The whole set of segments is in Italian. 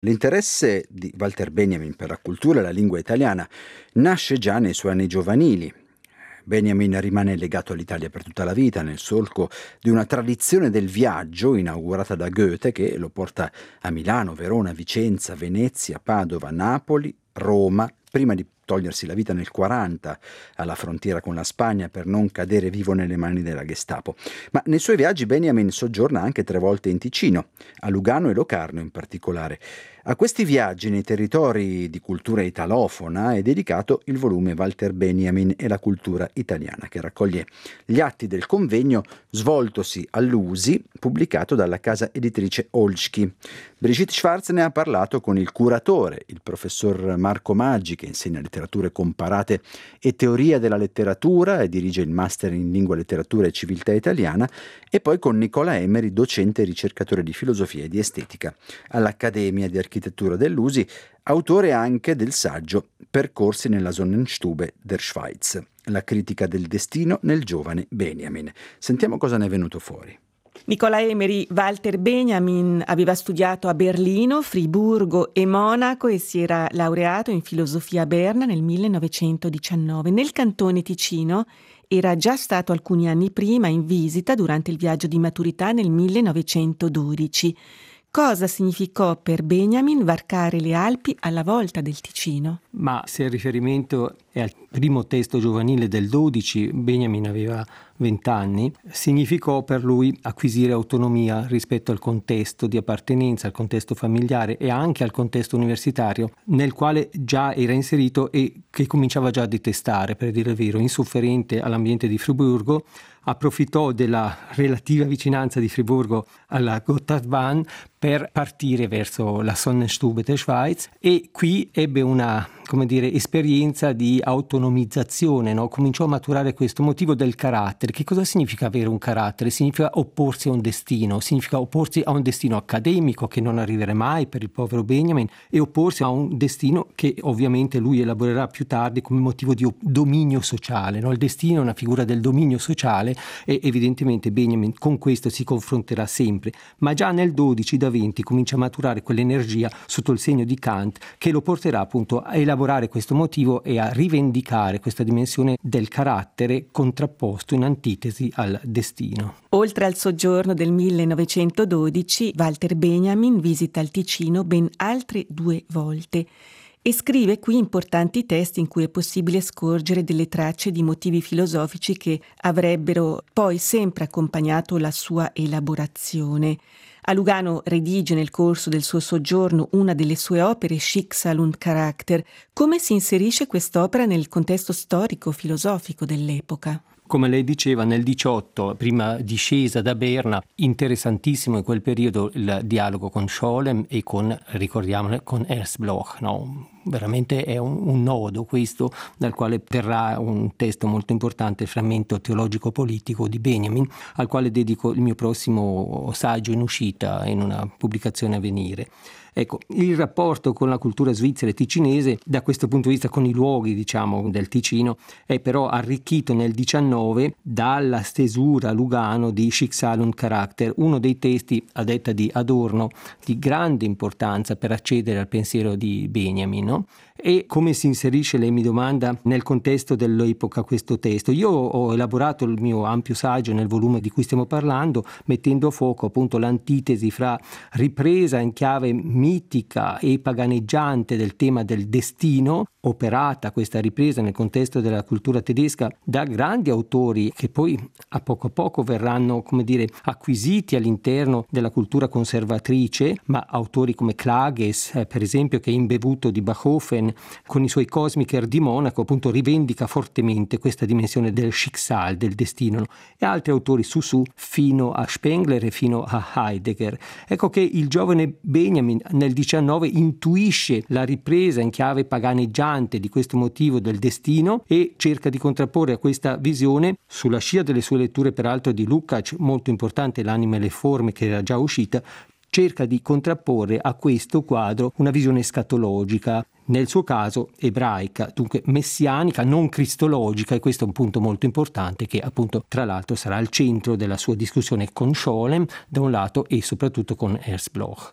L'interesse di Walter Benjamin per la cultura e la lingua italiana nasce già nei suoi anni giovanili. Benjamin rimane legato all'Italia per tutta la vita, nel solco di una tradizione del viaggio inaugurata da Goethe che lo porta a Milano, Verona, Vicenza, Venezia, Padova, Napoli, Roma, prima di togliersi la vita nel 40 alla frontiera con la Spagna per non cadere vivo nelle mani della Gestapo. Ma nei suoi viaggi Benjamin soggiorna anche 3 volte in Ticino, a Lugano e Locarno in particolare. A questi viaggi nei territori di cultura italofona è dedicato il volume Walter Benjamin e la cultura italiana, che raccoglie gli atti del convegno svoltosi a Lusi, pubblicato dalla casa editrice Olszki. Brigitte Schwarz ne ha parlato con il curatore, il professor Marco Maggi, che insegna letterature comparate e teoria della letteratura e dirige il master in lingua, letteratura e civiltà italiana, e poi con Nicola Emery, docente e ricercatore di filosofia e di estetica all'Accademia di Architettura dell'USI, autore anche del saggio Percorsi nella Sonnenstube der Schweiz, la critica del destino nel giovane Benjamin. Sentiamo cosa ne è venuto fuori. Nicola Emery, Walter Benjamin aveva studiato a Berlino, Friburgo e Monaco e si era laureato in filosofia a Berna nel 1919. Nel cantone Ticino era già stato alcuni anni prima in visita durante il viaggio di maturità nel 1912. Cosa significò per Benjamin varcare le Alpi alla volta del Ticino? Ma se il riferimento è al primo testo giovanile del 12, Benjamin aveva 20 anni, significò per lui acquisire autonomia rispetto al contesto di appartenenza, al contesto familiare e anche al contesto universitario, nel quale già era inserito e che cominciava già a detestare, per dire il vero. Insofferente all'ambiente di Friburgo, approfittò della relativa vicinanza di Friburgo alla Gotthardbahn per partire verso la Sonnenstube der Schweiz, e qui ebbe una, esperienza di autonomizzazione, no? Cominciò a maturare questo motivo del carattere. Che cosa significa avere un carattere? Significa opporsi a un destino, significa opporsi a un destino accademico che non arriverà mai per il povero Benjamin, e opporsi a un destino che ovviamente lui elaborerà più tardi come motivo di dominio sociale, no? Il destino è una figura del dominio sociale e evidentemente Benjamin con questo si confronterà sempre, ma già nel 12 da 20 comincia a maturare quell'energia sotto il segno di Kant che lo porterà appunto a elaborare questo motivo e a rivendicare questa dimensione del carattere contrapposto in antitesi al destino. Oltre al soggiorno del 1912, Walter Benjamin visita il Ticino ben altre 2 volte e scrive qui importanti testi in cui è possibile scorgere delle tracce di motivi filosofici che avrebbero poi sempre accompagnato la sua elaborazione. A Lugano redige nel corso del suo soggiorno una delle sue opere, Schicksal und Charakter. Come si inserisce quest'opera nel contesto storico-filosofico dell'epoca? Come lei diceva, nel 18, prima discesa da Berna, interessantissimo in quel periodo il dialogo con Scholem e ricordiamolo, con Ernst Bloch, no? Veramente è un nodo questo, dal quale verrà un testo molto importante, il frammento teologico-politico di Benjamin, al quale dedico il mio prossimo saggio in uscita in una pubblicazione a venire. Ecco, il rapporto con la cultura svizzera e ticinese, da questo punto di vista con i luoghi, del Ticino, è però arricchito nel 19 dalla stesura a Lugano di Schicksal und Charakter, uno dei testi, a detta di Adorno, di grande importanza per accedere al pensiero di Benjamin, no? E come si inserisce, lei mi domanda, nel contesto dell'epoca questo testo? Io ho elaborato il mio ampio saggio nel volume di cui stiamo parlando, mettendo a fuoco appunto l'antitesi fra ripresa in chiave mitica e paganeggiante del tema del destino, operata questa ripresa nel contesto della cultura tedesca da grandi autori che poi a poco verranno, acquisiti all'interno della cultura conservatrice, ma autori come Klages, per esempio, che è imbevuto di Bachhofen, con i suoi Cosmiker di Monaco, appunto rivendica fortemente questa dimensione del Schicksal, del destino, e altri autori su fino a Spengler e fino a Heidegger. Ecco che il giovane Benjamin nel 19 intuisce la ripresa in chiave paganeggiante di questo motivo del destino e cerca di contrapporre a questa visione, sulla scia delle sue letture peraltro di Lukács, molto importante L'anima e le forme, che era già uscita, cerca di contrapporre a questo quadro una visione escatologica, nel suo caso ebraica, dunque messianica, non cristologica, e questo è un punto molto importante che appunto tra l'altro sarà al centro della sua discussione con Scholem da un lato e soprattutto con Ernst Bloch.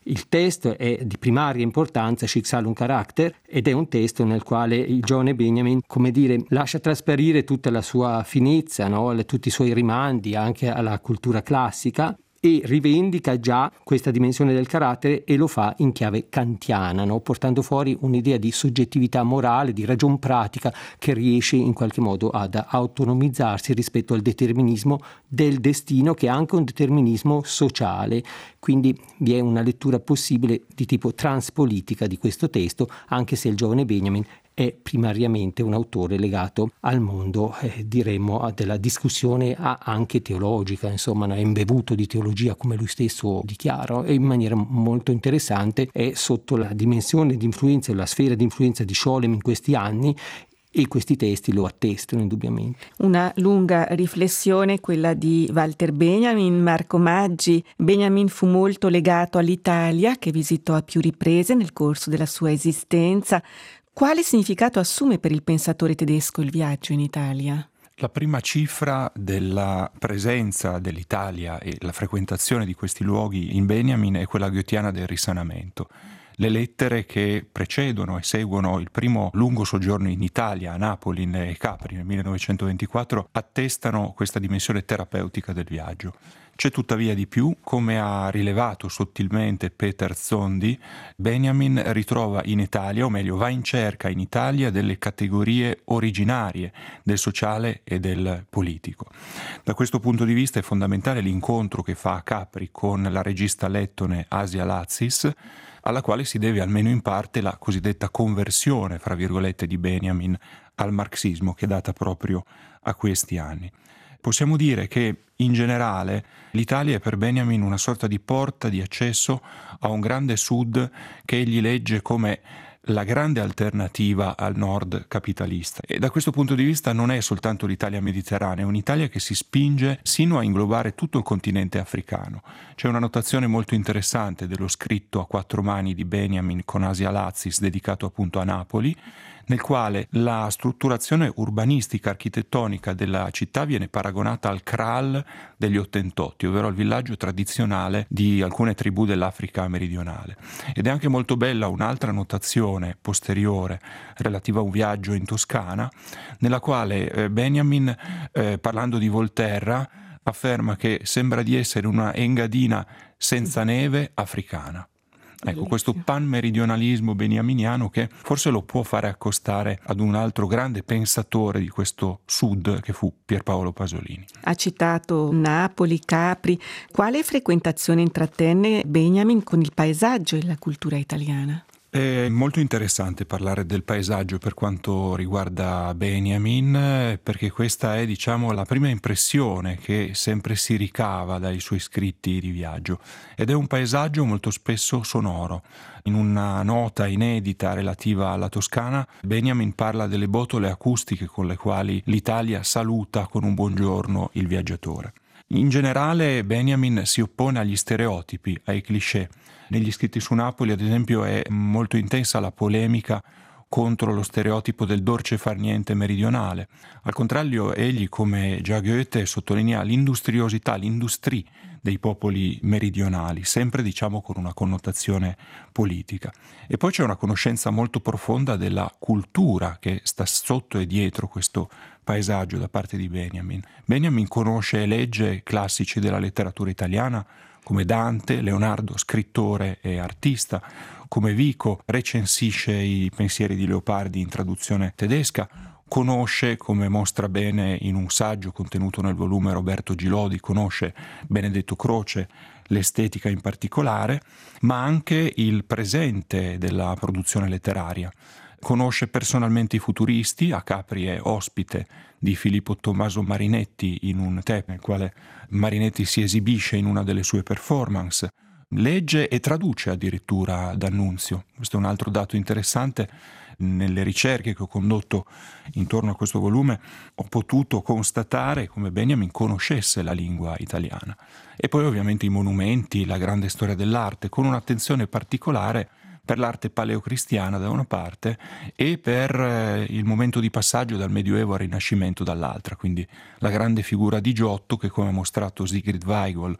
Il testo è di primaria importanza, Schicksal und Charakter, ed è un testo nel quale il giovane Benjamin, come dire, lascia trasparire tutta la sua finezza, no? Tutti i suoi rimandi anche alla cultura classica, e rivendica già questa dimensione del carattere e lo fa in chiave kantiana, no? Portando fuori un'idea di soggettività morale, di ragion pratica, che riesce in qualche modo ad autonomizzarsi rispetto al determinismo del destino, che è anche un determinismo sociale. Quindi vi è una lettura possibile di tipo transpolitica di questo testo, anche se il giovane Benjamin è primariamente un autore legato al mondo, diremmo, della discussione anche teologica, insomma, è imbevuto di teologia, come lui stesso dichiara, e in maniera molto interessante è sotto la dimensione di influenza, la sfera di influenza di Scholem in questi anni, e questi testi lo attestano indubbiamente. Una lunga riflessione, quella di Walter Benjamin. Marco Maggi. Benjamin fu molto legato all'Italia, che visitò a più riprese nel corso della sua esistenza. Quale significato assume per il pensatore tedesco il viaggio in Italia? La prima cifra della presenza dell'Italia e la frequentazione di questi luoghi in Benjamin è quella goethiana del risanamento. Le lettere che precedono e seguono il primo lungo soggiorno in Italia, a Napoli e Capri nel 1924, attestano questa dimensione terapeutica del viaggio. C'è tuttavia di più. Come ha rilevato sottilmente Peter Zondi, Benjamin ritrova in Italia, o meglio va in cerca in Italia, delle categorie originarie del sociale e del politico. Da questo punto di vista è fondamentale l'incontro che fa a Capri con la regista lettone Asia Lazis, alla quale si deve almeno in parte la cosiddetta conversione, fra virgolette, di Benjamin al marxismo, che è data proprio a questi anni. Possiamo dire che in generale l'Italia è per Benjamin una sorta di porta di accesso a un grande sud che egli legge come la grande alternativa al nord capitalista. E da questo punto di vista non è soltanto l'Italia mediterranea, è un'Italia che si spinge sino a inglobare tutto il continente africano. C'è una notazione molto interessante dello scritto a 4 mani di Benjamin con Asia Lazis, dedicato appunto a Napoli, nel quale la strutturazione urbanistica architettonica della città viene paragonata al Kral degli Ottentotti, ovvero al villaggio tradizionale di alcune tribù dell'Africa meridionale. Ed è anche molto bella un'altra notazione posteriore relativa a un viaggio in Toscana, nella quale Benjamin, parlando di Volterra, afferma che sembra di essere una Engadina senza neve africana. Ecco, questo panmeridionalismo beniaminiano che forse lo può fare accostare ad un altro grande pensatore di questo sud che fu Pierpaolo Pasolini. Ha citato Napoli, Capri. Quale frequentazione intrattenne Benjamin con il paesaggio e la cultura italiana? È molto interessante parlare del paesaggio per quanto riguarda Benjamin, perché questa è, diciamo, la prima impressione che sempre si ricava dai suoi scritti di viaggio, ed è un paesaggio molto spesso sonoro. In una nota inedita relativa alla Toscana, Benjamin parla delle botole acustiche con le quali l'Italia saluta con un buongiorno il viaggiatore. In generale Benjamin si oppone agli stereotipi, ai cliché. Negli scritti su Napoli, ad esempio, è molto intensa la polemica contro lo stereotipo del dolce far niente meridionale. Al contrario, egli, come già Goethe, sottolinea l'industriosità, l'industrie dei popoli meridionali, sempre, diciamo, con una connotazione politica. E poi c'è una conoscenza molto profonda della cultura che sta sotto e dietro questo paesaggio da parte di Benjamin. Benjamin conosce e legge classici della letteratura italiana come Dante, Leonardo, scrittore e artista, come Vico recensisce i pensieri di Leopardi in traduzione tedesca, conosce, come mostra bene in un saggio contenuto nel volume Roberto Gilodi, conosce Benedetto Croce, l'estetica in particolare, ma anche il presente della produzione letteraria. Conosce personalmente i futuristi, a Capri è ospite di Filippo Tommaso Marinetti in un tè nel quale Marinetti si esibisce in una delle sue performance. Legge e traduce addirittura D'Annunzio. Questo è un altro dato interessante. Nelle ricerche che ho condotto intorno a questo volume ho potuto constatare come Benjamin conoscesse la lingua italiana. E poi ovviamente i monumenti, la grande storia dell'arte, con un'attenzione particolare per l'arte paleocristiana da una parte e per il momento di passaggio dal Medioevo al Rinascimento dall'altra, quindi la grande figura di Giotto che, come ha mostrato Sigrid Weigel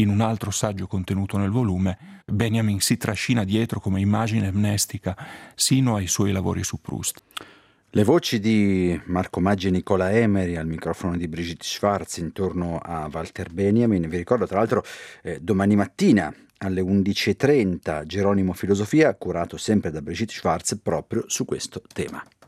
in un altro saggio contenuto nel volume, Benjamin si trascina dietro come immagine amnestica sino ai suoi lavori su Proust. Le voci di Marco Maggi e Nicola Emery al microfono di Brigitte Schwarz intorno a Walter Benjamin. Vi ricordo tra l'altro domani mattina alle 11.30 Geronimo Filosofia, curato sempre da Brigitte Schwarz proprio su questo tema.